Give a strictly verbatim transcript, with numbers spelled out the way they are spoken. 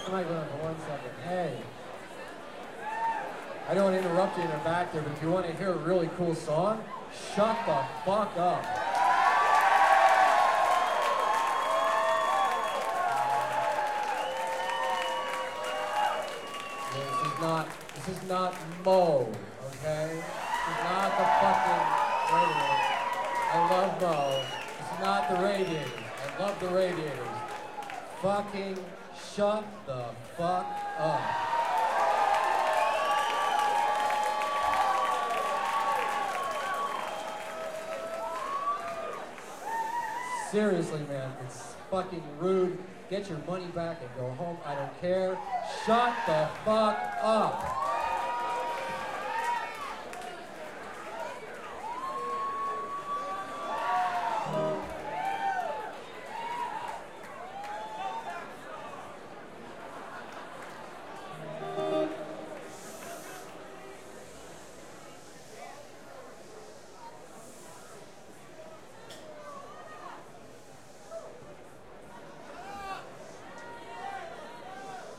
Come on, for one second. Hey. I don't want to interrupt you in the back there, but if you want to hear a really cool song, shut the fuck up. Yeah, this is not, this is not Mo, okay? This is not the fucking Radiators. I love Mo. This is not the Radiators. I love the Radiators. Fucking shut the fuck up. Seriously, man, it's fucking rude. Get your money back and go home. I don't care. Shut the fuck up.